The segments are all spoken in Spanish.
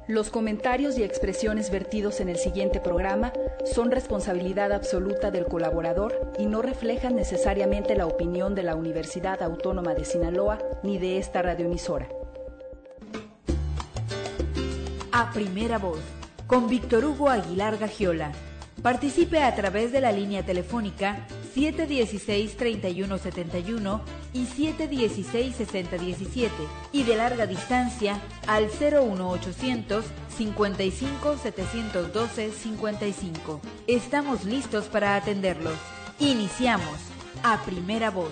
Los comentarios y expresiones vertidos en el siguiente programa son responsabilidad absoluta del colaborador y no reflejan necesariamente la opinión de la Universidad Autónoma de Sinaloa ni de esta radioemisora. A Primera Voz, con Víctor Hugo Aguilar Gagiola. Participe a través de la línea telefónica 716-3171 y 716-6017 y de larga distancia al 01800 55 712 55. Estamos listos para atenderlos. Iniciamos A Primera Voz.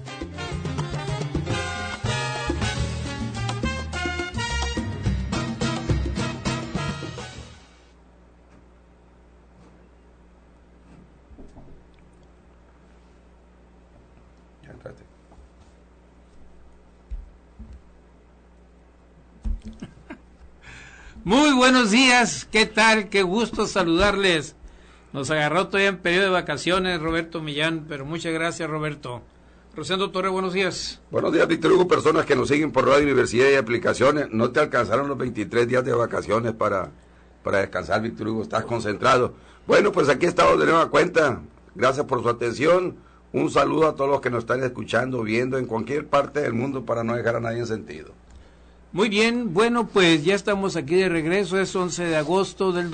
Muy buenos días, ¿qué tal? Qué gusto saludarles. Nos agarró todavía en periodo de vacaciones Roberto Millán, pero muchas gracias, Roberto. Rosendo Torre, buenos días. Buenos días, Víctor Hugo, personas que nos siguen por Radio Universidad y aplicaciones. No te alcanzaron los 23 días de vacaciones para descansar, Víctor Hugo, estás concentrado. Bueno, pues aquí estamos de nueva cuenta. Gracias por su atención. Un saludo a todos los que nos están escuchando, viendo en cualquier parte del mundo para no dejar a nadie en sentido. Muy bien, bueno, pues ya estamos aquí de regreso, es 11 de agosto del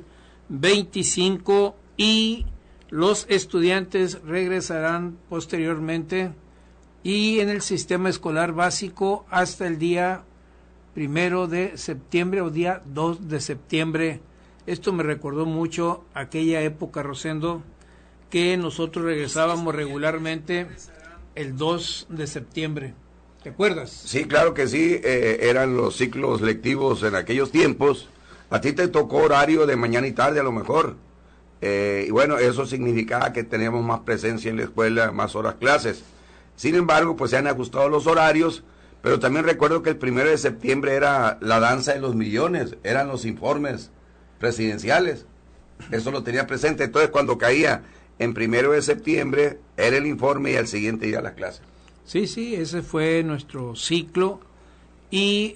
2025 y los estudiantes regresarán posteriormente y en el sistema escolar básico hasta el día 1 de septiembre o día 2 de septiembre. Esto me recordó mucho aquella época, Rosendo, que nosotros regresábamos regularmente el 2 de septiembre. ¿Te acuerdas? Sí, claro que sí, eran los ciclos lectivos en aquellos tiempos. A ti te tocó horario de mañana y tarde a lo mejor. Y bueno, eso significaba que teníamos más presencia en la escuela, más horas clases. Sin embargo, pues se han ajustado los horarios, pero también recuerdo que el 1 de septiembre era la danza de los millones, eran los informes presidenciales. Eso lo tenía presente. Entonces, cuando caía en 1 de septiembre, era el informe y al siguiente día las clases. Sí, ese fue nuestro ciclo y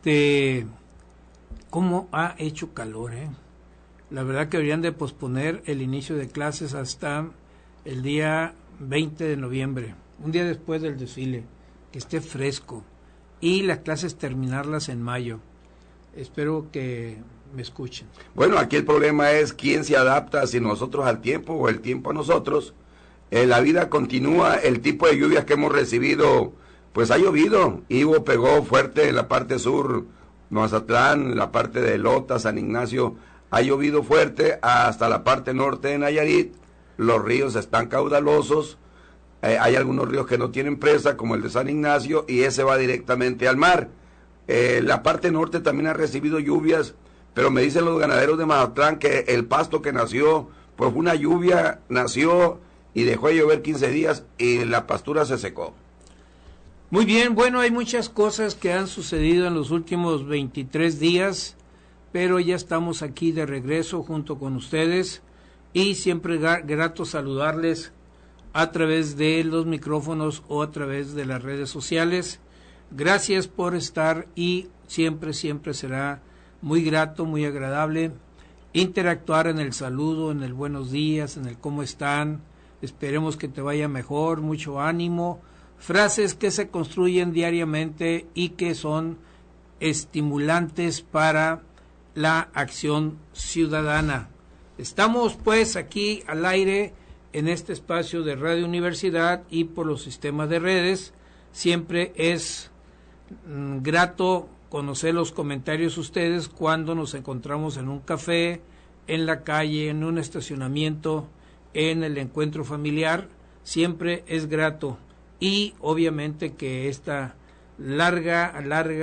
cómo ha hecho calor, La verdad que deberían de posponer el inicio de clases hasta el día 20 de noviembre, un día después del desfile, que esté fresco y las clases terminarlas en mayo. Espero que me escuchen. Bueno, aquí el problema es quién se adapta, si nosotros al tiempo o el tiempo a nosotros. La vida continúa, el tipo de lluvias que hemos recibido, pues ha llovido. Ivo pegó fuerte en la parte sur, Mazatlán, la parte de Lota, San Ignacio, ha llovido fuerte hasta la parte norte de Nayarit. Los ríos están caudalosos, hay algunos ríos que no tienen presa, como el de San Ignacio, y ese va directamente al mar. La parte norte también ha recibido lluvias, pero me dicen los ganaderos de Mazatlán que el pasto que nació, pues una lluvia nació y dejó de llover 15 días y la pastura se secó. Muy bien, bueno, hay muchas cosas que han sucedido en los últimos 23 días, pero ya estamos aquí de regreso junto con ustedes y siempre grato saludarles a través de los micrófonos o a través de las redes sociales. Gracias por estar y siempre será muy grato, muy agradable interactuar en el saludo, en el buenos días, en el cómo están. Esperemos que te vaya mejor, mucho ánimo, frases que se construyen diariamente y que son estimulantes para la acción ciudadana. Estamos pues aquí al aire en este espacio de Radio Universidad y por los sistemas de redes. Siempre es grato conocer los comentarios de ustedes cuando nos encontramos en un café, en la calle, en un estacionamiento, en el encuentro familiar. Siempre es grato y obviamente que esta larga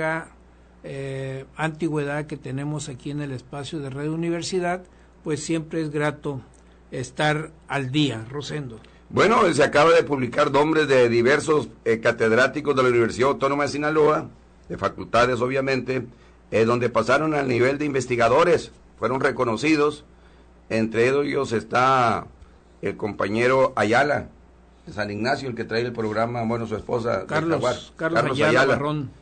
antigüedad que tenemos aquí en el espacio de Radio Universidad, pues siempre es grato estar al día. Rosendo. Bueno, se acaba de publicar nombres de diversos catedráticos de la Universidad Autónoma de Sinaloa, de facultades obviamente, donde pasaron al nivel de investigadores, fueron reconocidos. Entre ellos está el compañero Ayala, de San Ignacio, el que trae el programa, bueno, su esposa, Carlos Ayala Barrón.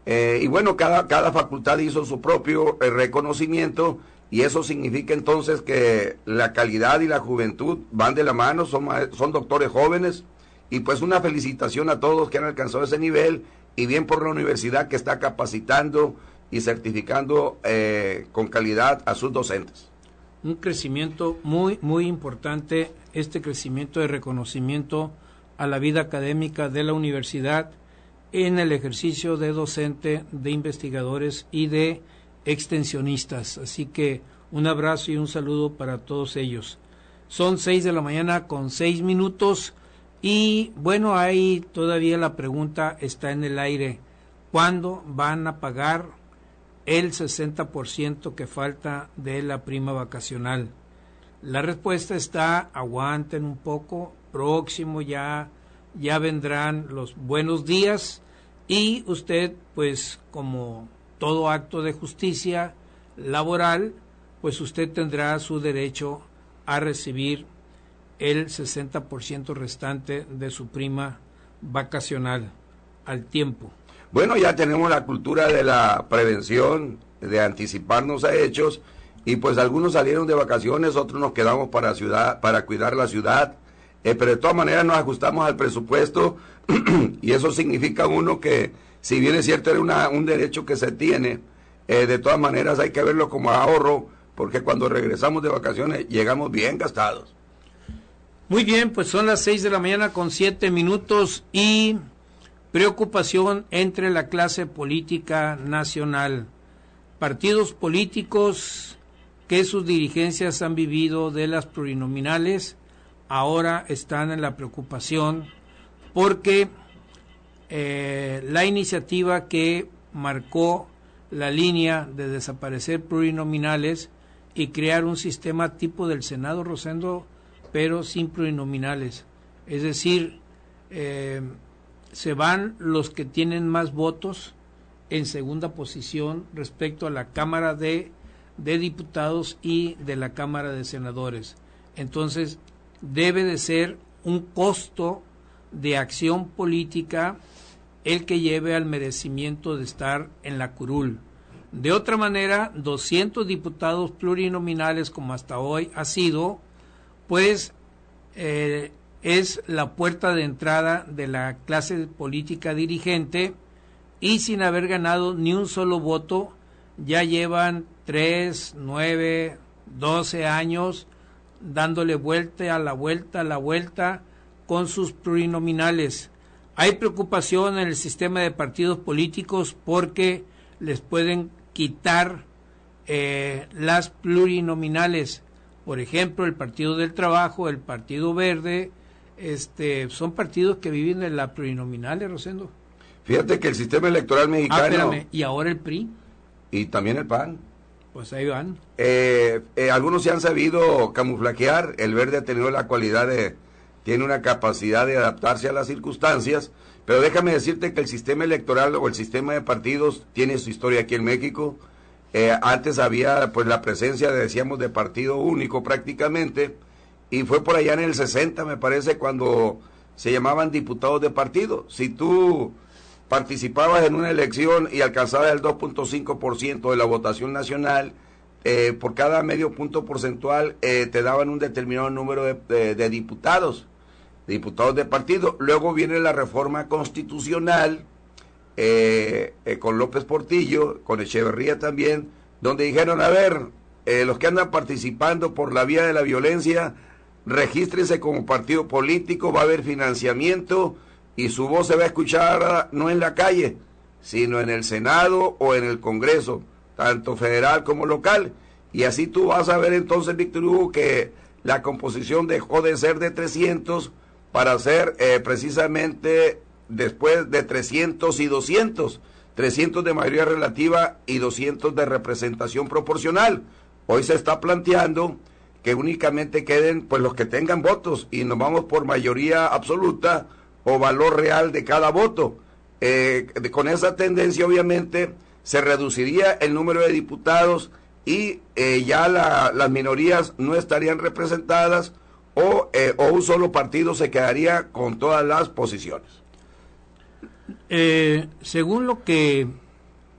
Y bueno, cada facultad hizo su propio reconocimiento, y eso significa entonces que la calidad y la juventud van de la mano, son doctores jóvenes, y pues una felicitación a todos que han alcanzado ese nivel, y bien por la universidad que está capacitando y certificando con calidad a sus docentes. Un crecimiento muy, muy importante, este crecimiento de reconocimiento a la vida académica de la universidad en el ejercicio de docente, de investigadores y de extensionistas. Así que un abrazo y un saludo para todos ellos. Son 6 de la mañana con 6 minutos y bueno, ahí todavía la pregunta está en el aire. ¿Cuándo van a pagar el 60% que falta de la prima vacacional? La respuesta está, aguanten un poco, próximo ya vendrán los buenos días y usted, pues como todo acto de justicia laboral, pues usted tendrá su derecho a recibir el 60% restante de su prima vacacional al tiempo. Bueno, ya tenemos la cultura de la prevención, de anticiparnos a hechos, y pues algunos salieron de vacaciones, otros nos quedamos para cuidar la ciudad, pero de todas maneras nos ajustamos al presupuesto y eso significa uno que, si bien es cierto, era un derecho que se tiene, de todas maneras hay que verlo como ahorro, porque cuando regresamos de vacaciones llegamos bien gastados. Muy bien, pues son las 6 de la mañana con 7 minutos y preocupación entre la clase política nacional. Partidos políticos que sus dirigencias han vivido de las plurinominales ahora están en la preocupación porque la iniciativa que marcó la línea de desaparecer plurinominales y crear un sistema tipo del Senado, Rosendo, pero sin plurinominales. Es decir, se van los que tienen más votos en segunda posición respecto a la Cámara de Diputados y de la Cámara de Senadores. Entonces, debe de ser un costo de acción política el que lleve al merecimiento de estar en la curul. De otra manera, 200 diputados plurinominales, como hasta hoy ha sido, pues es la puerta de entrada de la clase política dirigente, y sin haber ganado ni un solo voto, ya llevan 3, 9, 12 años dándole vuelta a la vuelta con sus plurinominales. Hay preocupación en el sistema de partidos políticos porque les pueden quitar las plurinominales. Por ejemplo, el Partido del Trabajo, el Partido Verde, son partidos que viven en la plurinominales, Rosendo. Fíjate que el sistema electoral mexicano... espérame, ¿y ahora el PRI? Y también el PAN. Pues ahí van. Algunos se han sabido camuflajear. El Verde ha tenido la cualidad tiene una capacidad de adaptarse a las circunstancias, pero déjame decirte que el sistema electoral o el sistema de partidos tiene su historia aquí en México. Antes había pues la presencia, decíamos, de partido único prácticamente, y fue por allá en el 60, me parece, cuando se llamaban diputados de partido. Si tú participabas en una elección y alcanzabas el 2.5% de la votación nacional, por cada medio punto porcentual te daban un determinado número de diputados de partido. Luego viene la reforma constitucional con López Portillo, con Echeverría también, donde dijeron, a ver, los que andan participando por la vía de la violencia, regístrense como partido político, va a haber financiamiento y su voz se va a escuchar no en la calle, sino en el Senado o en el Congreso, tanto federal como local. Y así tú vas a ver entonces, Víctor Hugo, que la composición dejó de ser de 300 para ser precisamente después de 300 y 200, 300 de mayoría relativa y 200 de representación proporcional. Hoy se está planteando que únicamente queden pues los que tengan votos y nos vamos por mayoría absoluta o valor real de cada voto. Con esa tendencia obviamente se reduciría el número de diputados y ya las minorías no estarían representadas o un solo partido se quedaría con todas las posiciones. Según lo que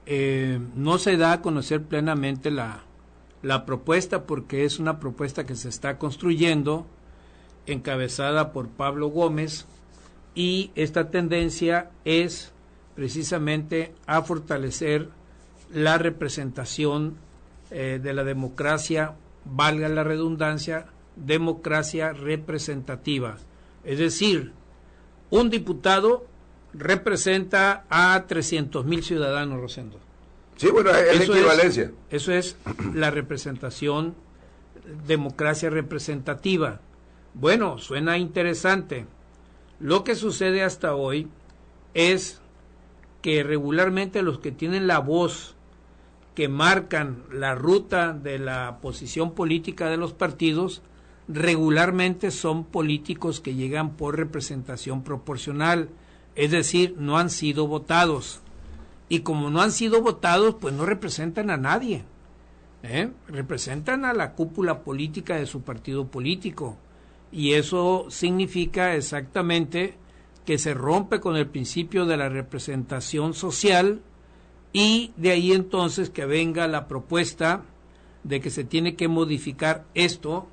no se da a conocer plenamente la propuesta, porque es una propuesta que se está construyendo, encabezada por Pablo Gómez, y esta tendencia es precisamente a fortalecer la representación de la democracia, valga la redundancia, democracia representativa. Es decir, un diputado representa a 300,000 ciudadanos, Rosendo. Sí, bueno, es la equivalencia. Eso es la representación, democracia representativa. Bueno, suena interesante. Lo que sucede hasta hoy es que regularmente los que tienen la voz, que marcan la ruta de la posición política de los partidos, regularmente son políticos que llegan por representación proporcional, es decir, no han sido votados. Y como no han sido votados, pues no representan a nadie. Representan a la cúpula política de su partido político. Y eso significa exactamente que se rompe con el principio de la representación social, y de ahí entonces que venga la propuesta de que se tiene que modificar esto.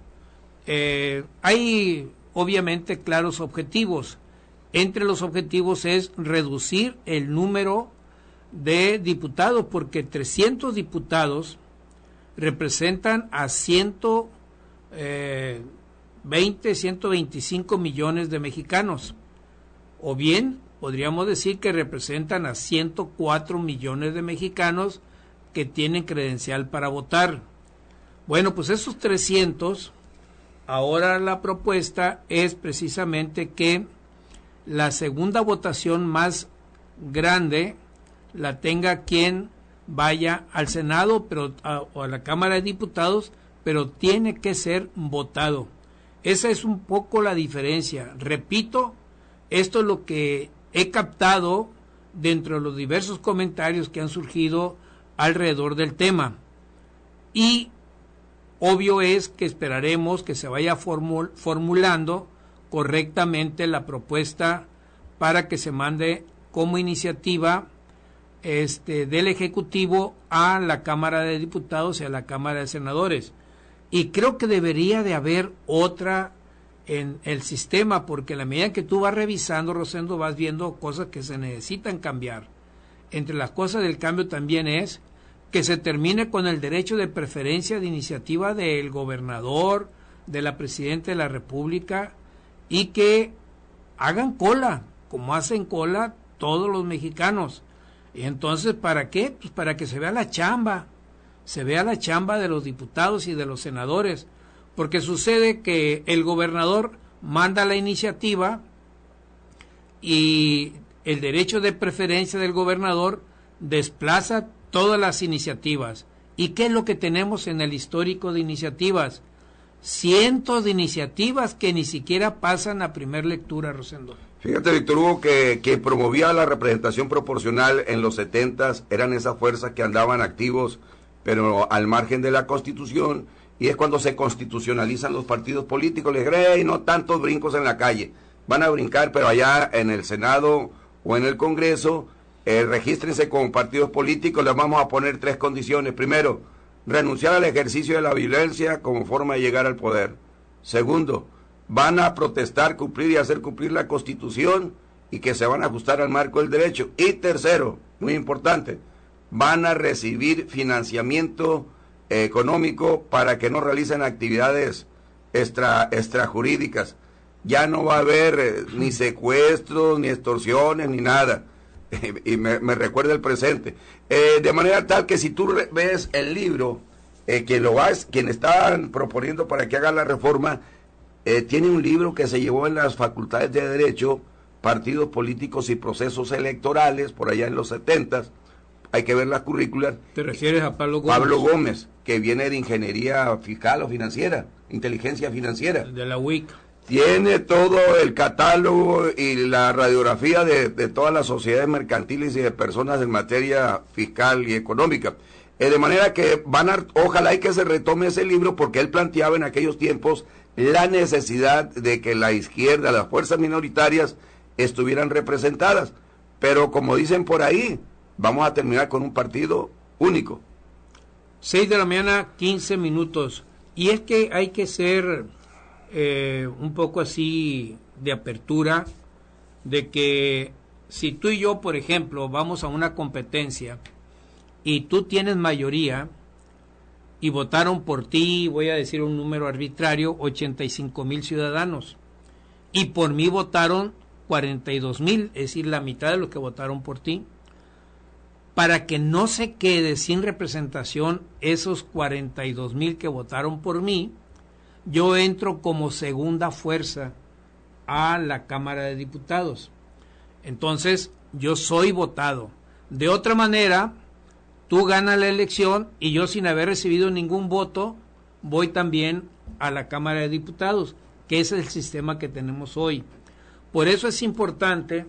Hay obviamente claros objetivos. Entre los objetivos es reducir el número de diputados, porque 300 diputados representan a 125 millones de mexicanos, o bien podríamos decir que representan a 104 millones de mexicanos que tienen credencial para votar. Bueno, pues esos 300, ahora la propuesta es precisamente que la segunda votación más grande la tenga quien vaya al Senado o a la Cámara de Diputados, pero tiene que ser votado. Esa es un poco la diferencia. Repito, esto es lo que he captado dentro de los diversos comentarios que han surgido alrededor del tema. Y obvio es que esperaremos que se vaya formulando correctamente la propuesta para que se mande como iniciativa del Ejecutivo a la Cámara de Diputados y a la Cámara de Senadores. Y creo que debería de haber otra en el sistema, porque a la medida que tú vas revisando, Rosendo, vas viendo cosas que se necesitan cambiar. Entre las cosas del cambio también es que se termine con el derecho de preferencia de iniciativa del gobernador, de la presidenta de la República, y que hagan cola, como hacen cola todos los mexicanos. Y entonces, ¿para qué? Pues para que se vea la chamba de los diputados y de los senadores, porque sucede que el gobernador manda la iniciativa y el derecho de preferencia del gobernador desplaza todas las iniciativas. ¿Y qué es lo que tenemos en el histórico de iniciativas? Cientos de iniciativas que ni siquiera pasan a primer lectura, Rosendo. Fíjate, Víctor Hugo, que promovía la representación proporcional en los 70s, eran esas fuerzas que andaban activos, pero al margen de la Constitución, y es cuando se constitucionalizan los partidos políticos. Les digo, no tantos brincos en la calle, van a brincar, pero allá en el Senado o en el Congreso, regístrense como partidos políticos, les vamos a poner 3 condiciones. Primero, renunciar al ejercicio de la violencia como forma de llegar al poder. Segundo, van a protestar, cumplir y hacer cumplir la Constitución, y que se van a ajustar al marco del derecho. Y tercero, muy importante, van a recibir financiamiento económico para que no realicen actividades extrajurídicas. Ya no va a haber ni secuestros, ni extorsiones, ni nada. Y me recuerda el presente. De manera tal que si tú ves el libro, quien están proponiendo para que haga la reforma, tiene un libro que se llevó en las facultades de Derecho, Partidos Políticos y Procesos Electorales, por allá en los 70s. Hay que ver las currículas. ¿Te refieres a Pablo Gómez? Pablo Gómez, que viene de Ingeniería Fiscal o Financiera, Inteligencia Financiera. De la UIC. Tiene todo el catálogo y la radiografía de todas las sociedades mercantiles y de personas en materia fiscal y económica. De manera que ojalá y que se retome ese libro, porque él planteaba en aquellos tiempos la necesidad de que la izquierda, las fuerzas minoritarias, estuvieran representadas. Pero como dicen por ahí, vamos a terminar con un partido único. 6 de la mañana, 15 minutos. Y es que hay que ser un poco así de apertura, de que si tú y yo, por ejemplo, vamos a una competencia y tú tienes mayoría y votaron por ti, voy a decir un número arbitrario, 85,000 ciudadanos, y por mí votaron 42,000, es decir, la mitad de los que votaron por ti, para que no se quede sin representación esos 42,000 que votaron por mí, yo entro como segunda fuerza a la Cámara de Diputados. Entonces, yo soy votado. De otra manera, tú ganas la elección y yo, sin haber recibido ningún voto, voy también a la Cámara de Diputados, que es el sistema que tenemos hoy. Por eso es importante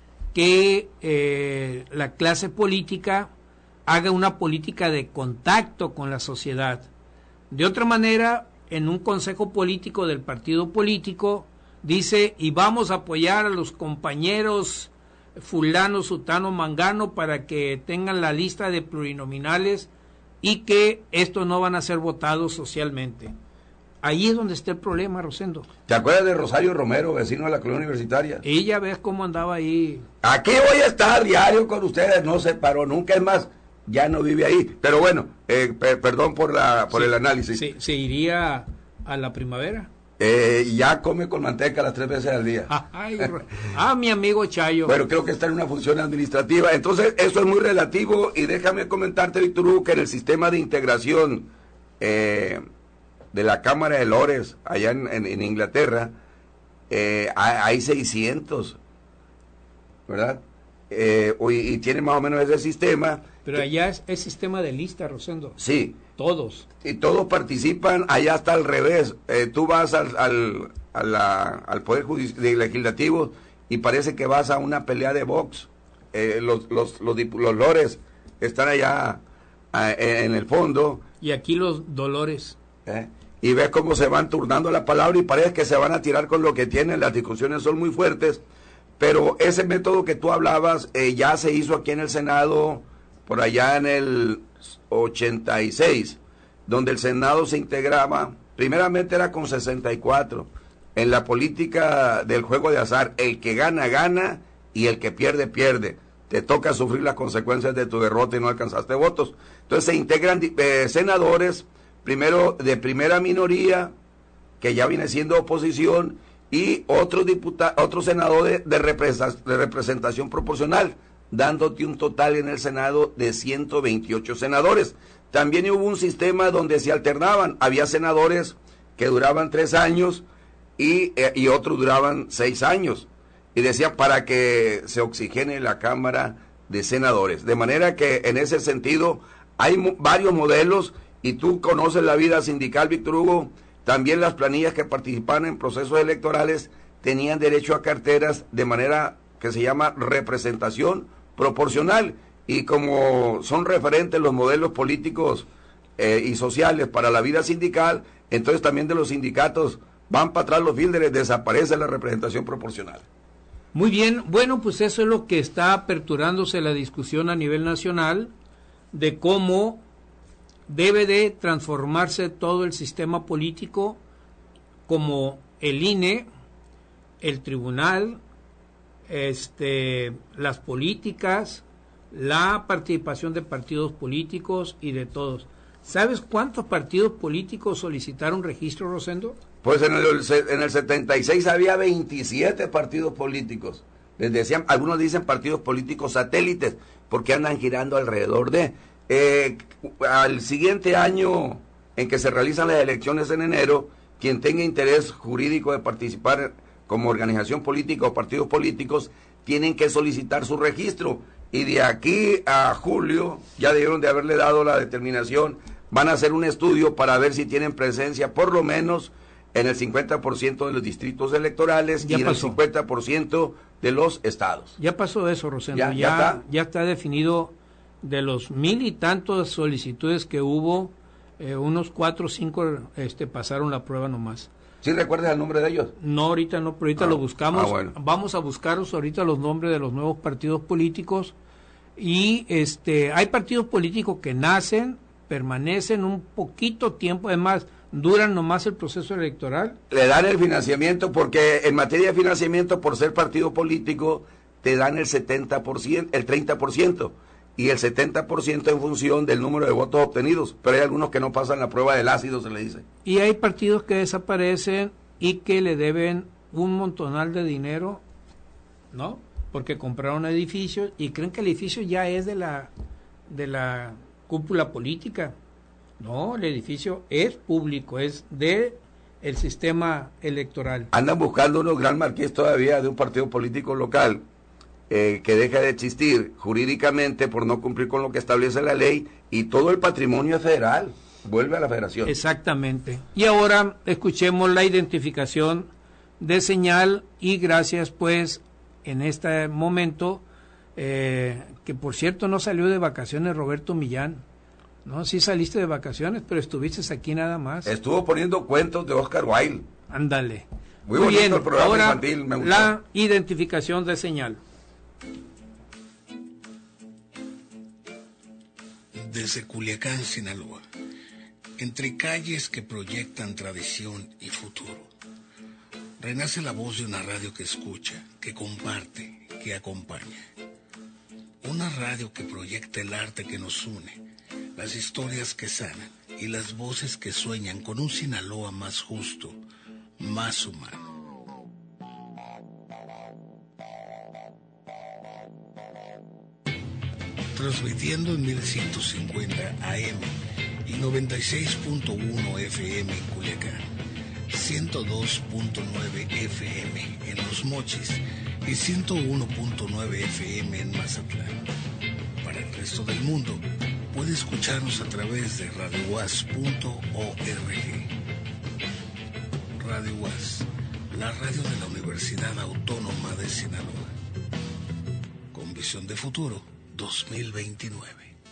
que la clase política haga una política de contacto con la sociedad. De otra manera, en un consejo político del partido político, dice, y vamos a apoyar a los compañeros fulano, sutano, mangano para que tengan la lista de plurinominales y que estos no van a ser votados socialmente. Ahí es donde está el problema, Rosendo. ¿Te acuerdas de Rosario Romero, vecino de la colonia universitaria? Y ya ves cómo andaba ahí. Aquí voy a estar diario con ustedes, no se paró nunca, es más, ya no vive ahí. Pero bueno, perdón por el análisis. Se iría a la primavera. Ya come con manteca las 3 veces al día. Mi amigo Chayo. Bueno, creo que está en una función administrativa. Entonces, eso es muy relativo. Y déjame comentarte, Víctor Hugo, que en el sistema de integración de la Cámara de Lores, allá en Inglaterra, hay 600, ¿verdad? Y tiene más o menos ese sistema. Pero allá es sistema de lista, Rosendo. Sí. Todos. Y todos participan, allá está al revés. Tú vas al Poder Legislativo y parece que vas a una pelea de box. Los lores están allá en el fondo. Y aquí los dolores. Y ves cómo se van turnando la palabra y parece que se van a tirar con lo que tienen. Las discusiones son muy fuertes. Pero ese método que tú hablabas ya se hizo aquí en el Senado por allá en el 86, donde el Senado se integraba, primeramente era con 64, en la política del juego de azar, el que gana, gana, y el que pierde, pierde. Te toca sufrir las consecuencias de tu derrota y no alcanzaste votos. Entonces se integran senadores, primero de primera minoría, que ya viene siendo oposición, y otros senadores de representación proporcional, dándote un total en el Senado de 128 senadores. También hubo un sistema donde se alternaban, había senadores que duraban 3 años y otros duraban 6 años, y decían para que se oxigene la Cámara de Senadores, de manera que en ese sentido hay varios modelos, y tú conoces la vida sindical, Víctor Hugo. También las planillas que participaban en procesos electorales tenían derecho a carteras de manera que se llama representación proporcional, y como son referentes los modelos políticos y sociales para la vida sindical, entonces también de los sindicatos van para atrás los fielders, desaparece la representación proporcional. Muy bien, bueno, pues eso es lo que está aperturándose la discusión a nivel nacional, de cómo debe de transformarse todo el sistema político, como el INE, el tribunal, las políticas, la participación de partidos políticos y de todos. ¿Sabes cuántos partidos políticos solicitaron registro, Rosendo? Pues en el 76 había 27 partidos políticos. Les decían, algunos dicen partidos políticos satélites, porque andan girando alrededor de... al siguiente año en que se realizan las elecciones en enero, quien tenga interés jurídico de participar como organización política o partidos políticos, tienen que solicitar su registro, y de aquí a julio ya debieron de haberle dado la determinación. Van a hacer un estudio para ver si tienen presencia por lo menos en el 50% de los distritos electorales y en el 50% de los estados. Ya pasó eso, Rosendo. Ya está definido. De los 1,000 y tantos solicitudes que hubo, unos 4 o 5 pasaron la prueba nomás. ¿Sí recuerdas el nombre de ellos? No, ahorita no, pero ahorita lo buscamos. Bueno. Vamos a buscaros ahorita los nombres de los nuevos partidos políticos. y hay partidos políticos que nacen, permanecen un poquito tiempo, además duran nomás el proceso electoral. Le dan el financiamiento porque en materia de financiamiento, por ser partido político, te dan el 70%, el 30%, y el 70% en función del número de votos obtenidos, pero hay algunos que no pasan la prueba del ácido, se le dice. Y hay partidos que desaparecen y que le deben un montonal de dinero, ¿no? Porque compraron edificios y creen que el edificio ya es de la cúpula política. No, el edificio es público, es de el sistema electoral. Andan buscando unos gran marqués todavía de un partido político local que deja de existir jurídicamente por no cumplir con lo que establece la ley, y todo el patrimonio es federal, vuelve a la federación. Exactamente. Y ahora escuchemos la identificación de señal, y gracias pues en este momento, que por cierto no salió de vacaciones Roberto Millán. No, sí saliste de vacaciones, pero estuviste aquí nada más. Estuvo poniendo cuentos de Oscar Wilde. Ándale. Muy bonito bien, el programa ahora infantil, me gustó. La identificación de señal. Desde Culiacán, Sinaloa, entre calles que proyectan tradición y futuro, renace la voz de una radio que escucha, que comparte, que acompaña. Una radio que proyecta el arte que nos une, las historias que sanan y las voces que sueñan con un Sinaloa más justo, más humano. Transmitiendo en 1150 AM y 96.1 FM en Culiacán, 102.9 FM en Los Mochis y 101.9 FM en Mazatlán. Para el resto del mundo, puede escucharnos a través de radiowaz.org. Radio Waz, la radio de la Universidad Autónoma de Sinaloa. Con visión de futuro 2029.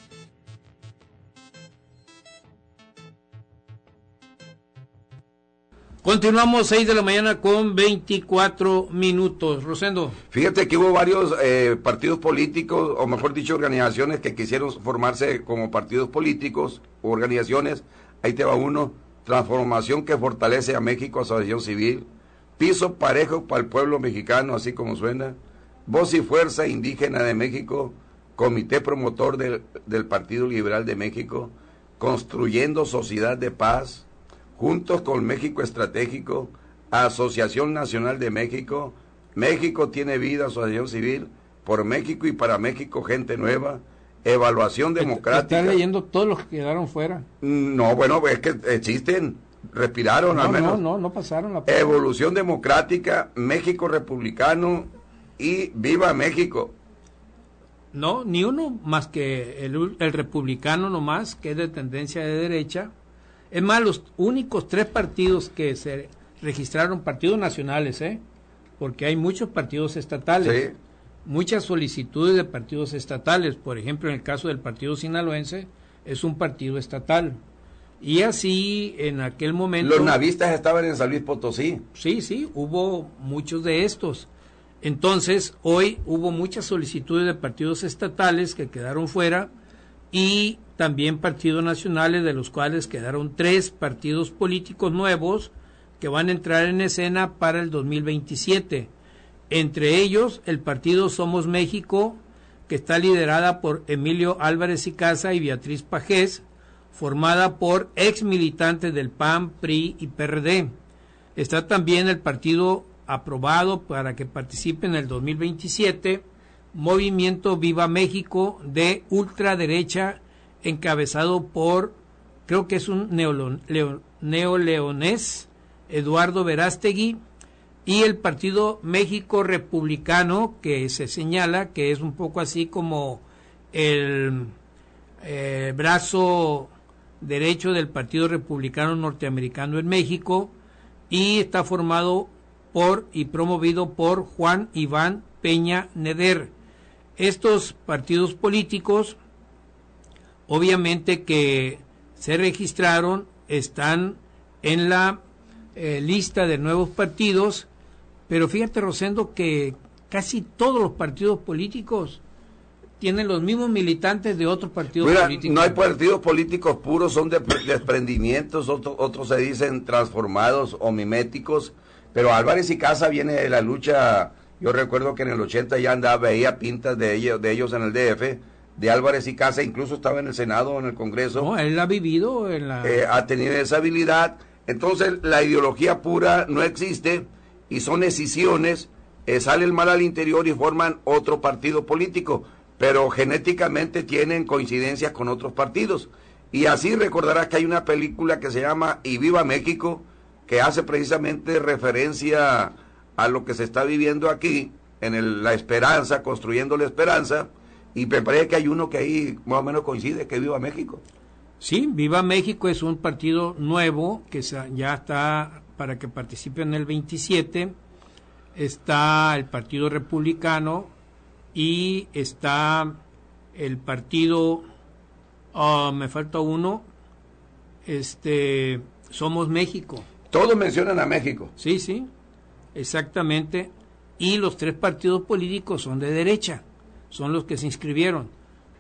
Continuamos 6 de la mañana con 24 minutos. Rosendo. Fíjate que hubo varios partidos políticos, o mejor dicho, organizaciones que quisieron formarse como partidos políticos o organizaciones. Ahí te va uno: Transformación que Fortalece a México, Asociación Civil; Piso Parejo para el Pueblo Mexicano, así como suena; Voz y Fuerza Indígena de México; Comité Promotor del Partido Liberal de México; Construyendo Sociedad de Paz; Juntos con México Estratégico; Asociación Nacional de México; México Tiene Vida, Asociación Civil; Por México y para México, Gente Nueva; Evaluación Democrática. ¿Estás leyendo todos los que quedaron fuera? No, bueno, es que existen, respiraron no, al menos. No pasaron la prueba. Evolución Democrática, México Republicano y Viva México. No, ni uno más que el republicano nomás, que es de tendencia de derecha. Es más, los únicos 3 partidos que se registraron, partidos nacionales, porque hay muchos partidos estatales, Sí. Muchas solicitudes de partidos estatales. Por ejemplo, en el caso del partido sinaloense, es un partido estatal. Y así, en aquel momento... Los navistas estaban en San Luis Potosí. Sí, hubo muchos de estos. Entonces, hoy hubo muchas solicitudes de partidos estatales que quedaron fuera, y también partidos nacionales, de los cuales quedaron 3 partidos políticos nuevos que van a entrar en escena para el 2027. Entre ellos, el partido Somos México, que está liderada por Emilio Álvarez y Casa y Beatriz Pajés, formada por ex militantes del PAN, PRI y PRD. Está también el partido aprobado para que participe en el 2027, Movimiento Viva México, de ultraderecha, encabezado por, creo que es un neoleonés, Eduardo Verástegui, y el partido México Republicano, que se señala que es un poco así como el brazo derecho del Partido Republicano Norteamericano en México, y está formado por y promovido por Juan Iván Peña Neder. Estos partidos políticos, obviamente que se registraron, están en la lista de nuevos partidos, pero fíjate, Rosendo, que casi todos los partidos políticos tienen los mismos militantes de otros partidos políticos. No hay partidos políticos puros, son desprendimientos, otros se dicen transformados o miméticos, pero Álvarez y Casa viene de la lucha. Yo recuerdo que en el 80 ya veía pintas de ellos en el DF, de Álvarez y Casa, incluso estaba en el Senado o en el Congreso. No, él ha vivido ha tenido esa habilidad. Entonces la ideología pura no existe y son escisiones, sale el mal al interior y forman otro partido político, pero genéticamente tienen coincidencias con otros partidos. Y así recordarás que hay una película que se llama Y Viva México, que hace precisamente referencia a lo que se está viviendo aquí, en la esperanza, construyendo la esperanza, y me parece que hay uno que ahí más o menos coincide, que Viva México. Sí, Viva México es un partido nuevo que ya está para que participe en el 27, está el Partido Republicano y está el partido, me falta uno, Somos México. Todos mencionan a México. Sí, sí, exactamente, y los 3 partidos políticos son de derecha, son los que se inscribieron,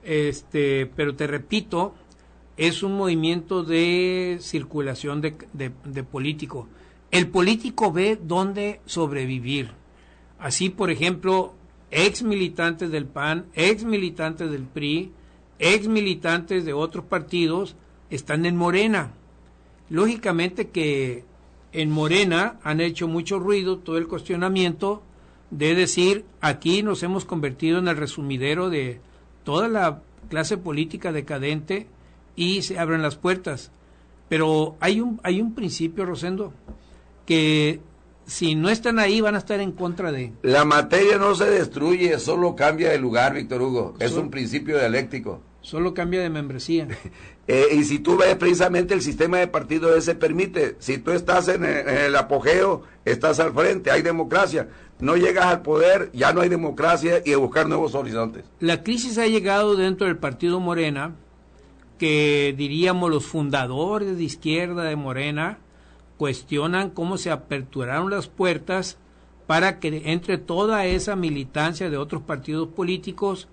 pero te repito, es un movimiento de circulación de político. El político ve dónde sobrevivir. Así, por ejemplo, ex militantes del PAN, ex militantes del PRI, ex militantes de otros partidos están en Morena. Lógicamente que en Morena han hecho mucho ruido, todo el cuestionamiento de decir, aquí nos hemos convertido en el resumidero de toda la clase política decadente y se abren las puertas. Pero hay un principio, Rosendo, que si no están ahí van a estar en contra de... La materia no se destruye, solo cambia de lugar, Víctor Hugo. Es un principio dialéctico. Solo cambia de membresía. Y si tú ves precisamente el sistema de partidos ese permite, si tú estás en el apogeo, estás al frente, hay democracia. No llegas al poder, ya no hay democracia y a buscar nuevos horizontes. La crisis ha llegado dentro del partido Morena, que diríamos los fundadores de izquierda de Morena cuestionan cómo se aperturaron las puertas para que entre toda esa militancia de otros partidos políticos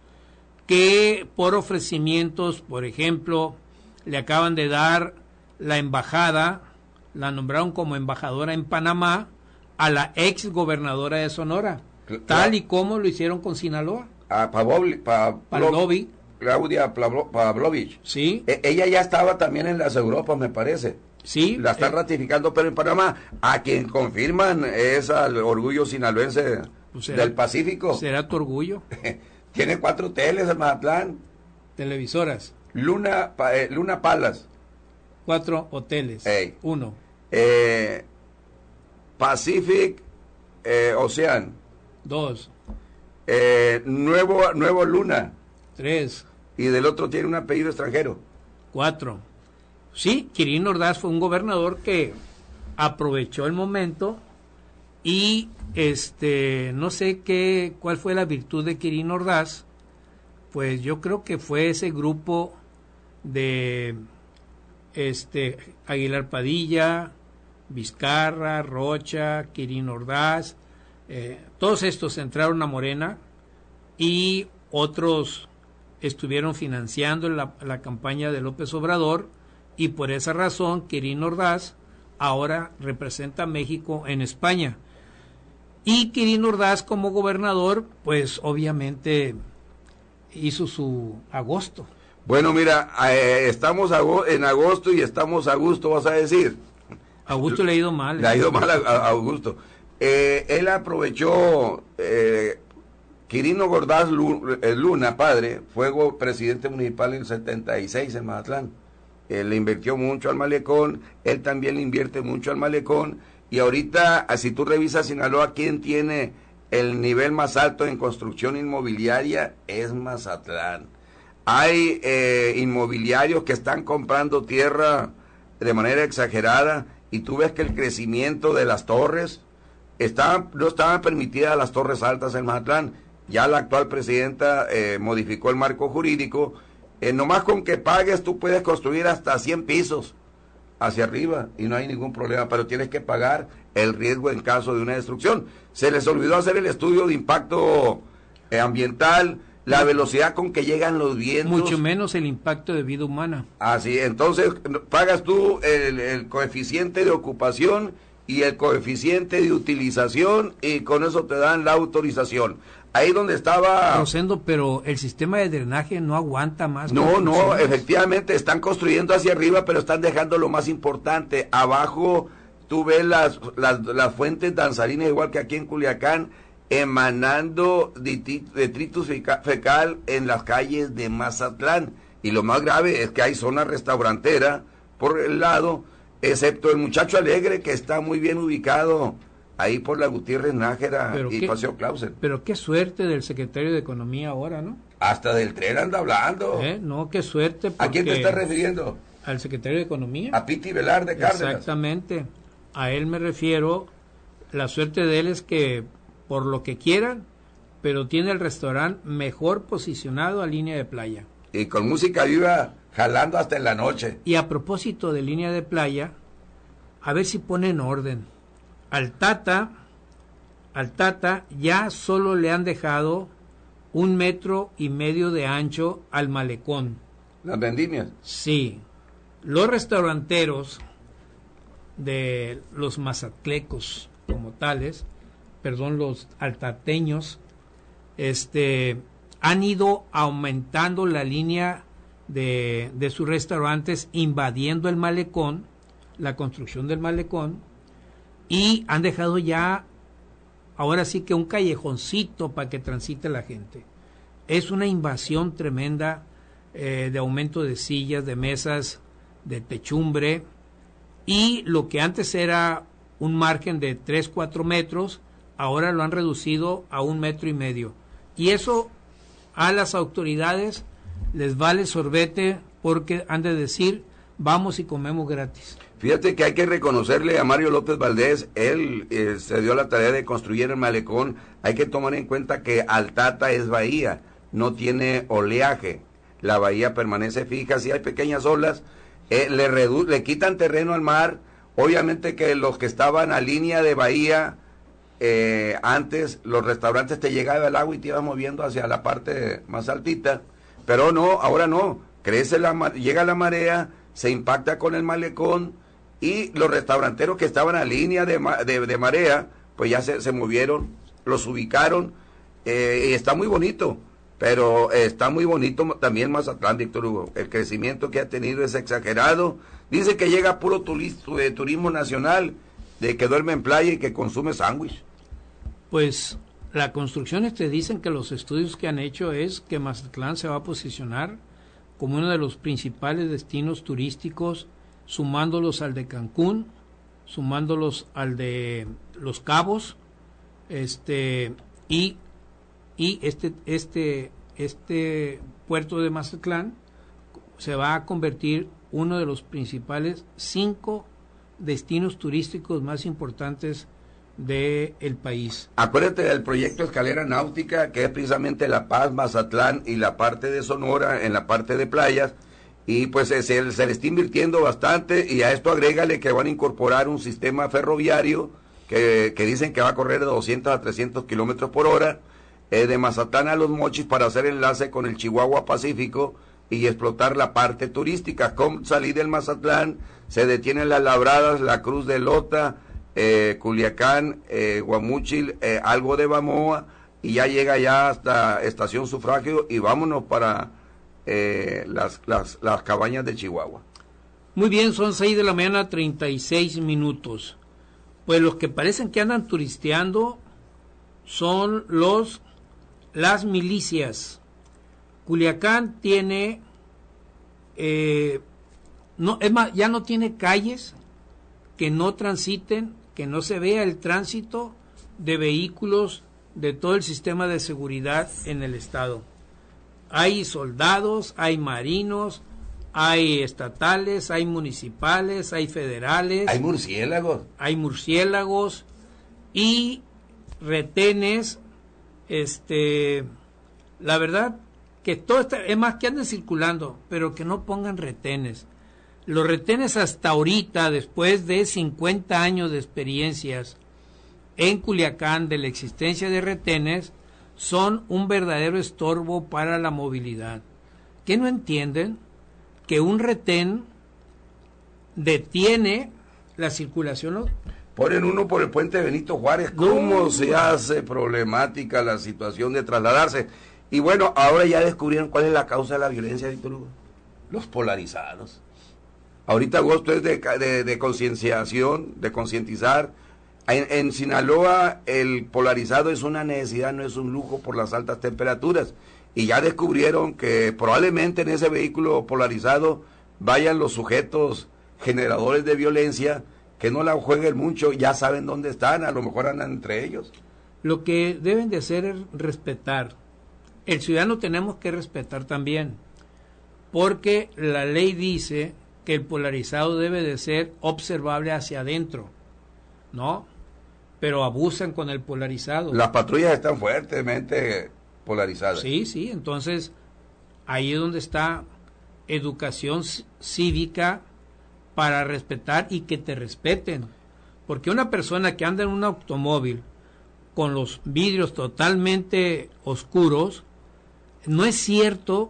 que por ofrecimientos, por ejemplo, le acaban de dar la embajada, la nombraron como embajadora en Panamá a la ex gobernadora de Sonora, tal y como lo hicieron con Sinaloa. A Pavlovich. Claudia Pavlovich. Sí. Ella ya estaba también en las Europas, me parece. Sí. La están ratificando, pero en Panamá, a quien confirman es al orgullo sinaloense del Pacífico. ¿Será tu orgullo? Tiene 4 hoteles en Mazatlán. Televisoras. Luna Palace. 4 hoteles. 1. Pacific Ocean. 2. Nuevo Luna. 3. Y del otro tiene un apellido extranjero. 4. Sí, Quirino Ordaz fue un gobernador que aprovechó el momento y no sé cuál fue la virtud de Quirino Ordaz, pues yo creo que fue ese grupo de Aguilar Padilla, Vizcarra, Rocha, Quirino Ordaz, todos estos entraron a Morena y otros estuvieron financiando la campaña de López Obrador, y por esa razón Quirino Ordaz ahora representa a México en España. Y Quirino Ordaz como gobernador, pues obviamente hizo su agosto. Bueno, mira, estamos en agosto y estamos a gusto, vas a decir. Augusto le ha ido mal. Le ha ido mal a Augusto. Él aprovechó... Quirino Ordaz Luna, padre, fue presidente municipal en el 76 en Mazatlán. Le invirtió mucho al malecón, él también le invierte mucho al malecón, y ahorita, si tú revisas Sinaloa, ¿quién tiene el nivel más alto en construcción inmobiliaria? Es Mazatlán. Hay inmobiliarios que están comprando tierra de manera exagerada, y tú ves que el crecimiento de las torres, no estaban permitidas las torres altas en Mazatlán. Ya la actual presidenta modificó el marco jurídico. Nomás con que pagues tú puedes construir hasta 100 pisos hacia arriba y no hay ningún problema, pero tienes que pagar el riesgo en caso de una destrucción. Se les olvidó hacer el estudio de impacto ambiental la velocidad con que llegan los vientos. Mucho menos el impacto de vida humana. Así, entonces pagas tú el coeficiente de ocupación y el coeficiente de utilización y con eso te dan la autorización. Ahí donde estaba... Rosendo, pero el sistema de drenaje no aguanta más. No, efectivamente, están construyendo hacia arriba, pero están dejando lo más importante. Abajo tú ves las fuentes danzarinas, igual que aquí en Culiacán, emanando detritus fecal en las calles de Mazatlán. Y lo más grave es que hay zona restaurantera por el lado, excepto el Muchacho Alegre, que está muy bien ubicado ahí por la Gutiérrez Nájera y Paseo Clausen. Pero qué suerte del secretario de Economía ahora, ¿no? Hasta del tren anda hablando. No, qué suerte. ¿A quién te estás refiriendo? Al secretario de Economía. A Piti Velarde Cárdenas. Exactamente. A él me refiero. La suerte de él es que, por lo que quieran, pero tiene el restaurante mejor posicionado a línea de playa. Y con música viva, jalando hasta en la noche. Y a propósito de línea de playa, a ver si ponen orden. Al Tata ya solo le han dejado 1,5 metros de ancho al malecón. ¿Las vendimias? Sí. Los restauranteros de los mazatlecos como tales, los altateños, han ido aumentando la línea de sus restaurantes, invadiendo el malecón, la construcción del malecón, y han dejado ya, ahora sí que un callejoncito para que transite la gente. Es una invasión tremenda de aumento de sillas, de mesas, de techumbre, y lo que antes era un margen de 3-4 metros, ahora lo han reducido a 1,5 metros. Y eso a las autoridades les vale sorbete, porque han de decir, vamos y comemos gratis. Fíjate que hay que reconocerle a Mario López Valdés, él se dio la tarea de construir el malecón. Hay que tomar en cuenta que Altata es bahía, no tiene oleaje, la bahía permanece fija, si hay pequeñas olas, le quitan terreno al mar. Obviamente que los que estaban a línea de bahía, antes los restaurantes te llegaba el agua y te iba moviendo hacia la parte más altita, pero no, ahora no, llega la marea, se impacta con el malecón, y los restauranteros que estaban a línea de marea, pues ya se movieron, los ubicaron, y está muy bonito, pero está muy bonito también Mazatlán, Víctor Hugo. El crecimiento que ha tenido es exagerado. Dice que llega puro turismo nacional, de que duerme en playa y que consume sándwich. Pues la construcción dicen que los estudios que han hecho es que Mazatlán se va a posicionar como uno de los principales destinos turísticos, sumándolos al de Cancún, sumándolos al de Los Cabos, y este puerto de Mazatlán se va a convertir uno de los principales 5 destinos turísticos más importantes del país. Acuérdate del proyecto Escalera Náutica, que es precisamente La Paz, Mazatlán y la parte de Sonora, en la parte de playas, y pues se le está invirtiendo bastante, y a esto agrégale que van a incorporar un sistema ferroviario que dicen que va a correr de 200 a 300 kilómetros por hora, de Mazatlán a Los Mochis, para hacer enlace con el Chihuahua Pacífico y explotar la parte turística. Con salir del Mazatlán se detienen las Labradas, la Cruz de Lota, Culiacán, Guamúchil, algo de Bamoa, y ya llega ya hasta Estación Sufragio, y vámonos para las cabañas de Chihuahua. Muy bien, son 6 de la mañana, 36 minutos. Pues los que parecen que andan turisteando son las milicias. Culiacán tiene, es más, ya no tiene calles que no transiten, que no se vea el tránsito de vehículos de todo el sistema de seguridad en el estado. Hay soldados, hay marinos, hay estatales, hay municipales, hay federales. Hay murciélagos. Hay murciélagos y retenes. La verdad que todo está, es más, que anden circulando, pero que no pongan retenes. Los retenes hasta ahorita, después de 50 años de experiencias en Culiacán de la existencia de retenes, son un verdadero estorbo para la movilidad. ¿Qué no entienden? Que un retén detiene la circulación. Ponen uno por el puente Benito Juárez, ¿cómo se hace problemática la situación de trasladarse? Y bueno, ahora ya descubrieron cuál es la causa de la violencia, Víctor Hugo. Los polarizados. Ahorita agosto es de concienciación, de concientizar. En Sinaloa el polarizado es una necesidad, no es un lujo por las altas temperaturas. Y ya descubrieron que probablemente en ese vehículo polarizado vayan los sujetos generadores de violencia, que no la jueguen mucho, ya saben dónde están, a lo mejor andan entre ellos. Lo que deben de hacer es respetar. El ciudadano tenemos que respetar también, porque la ley dice que el polarizado debe de ser observable hacia adentro, ¿no? Pero abusan con el polarizado. Las patrullas están fuertemente polarizadas. Sí, entonces ahí es donde está educación cívica para respetar y que te respeten. Porque una persona que anda en un automóvil con los vidrios totalmente oscuros, no es cierto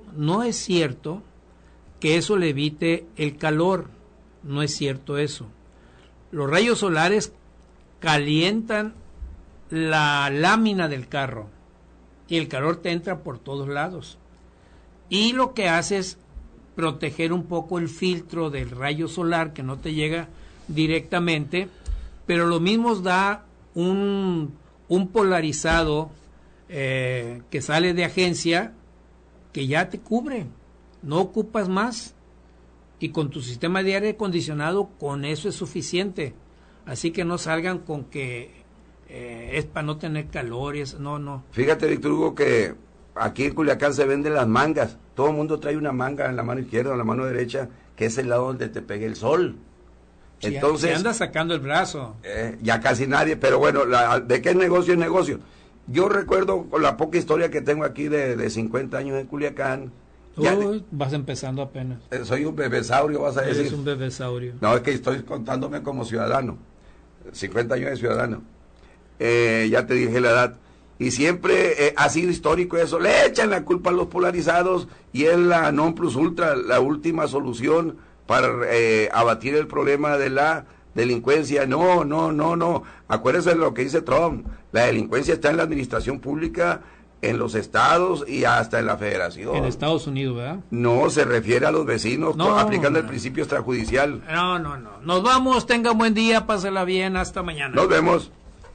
que eso le evite el calor, no es cierto eso. Los rayos solares calientan la lámina del carro y el calor te entra por todos lados. Y lo que hace es proteger un poco el filtro del rayo solar que no te llega directamente, pero lo mismo da un polarizado que sale de agencia que ya te cubre, no ocupas más, y con tu sistema de aire acondicionado con eso es suficiente. Así que no salgan con que es para no tener calor, no. Fíjate, Víctor Hugo, que aquí en Culiacán se venden las mangas. Todo el mundo trae una manga en la mano izquierda o en la mano derecha, que es el lado donde te pegue el sol. Entonces, anda sacando el brazo. Ya casi nadie, pero bueno, ¿de qué negocio es negocio? Yo recuerdo con la poca historia que tengo aquí de 50 años en Culiacán. Vas empezando apenas. Soy un bebesaurio, vas a decir. Eres un bebesaurio. No, es que estoy contándome como ciudadano. 50 años de ciudadano. Ya te dije la edad. Y siempre ha sido histórico eso. Le echan la culpa a los polarizados y es la non plus ultra, la última solución para abatir el problema de la delincuencia. No. Acuérdense de lo que dice Trump. La delincuencia está en la administración pública, en los estados y hasta en la federación. En Estados Unidos, ¿verdad? No, se refiere a los vecinos, aplicando el principio extrajudicial. No. Nos vamos, tenga un buen día, pásela bien, hasta mañana. Nos vemos.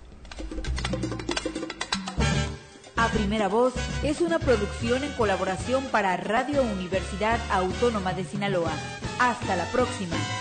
A Primera Voz es una producción en colaboración para Radio Universidad Autónoma de Sinaloa. Hasta la próxima.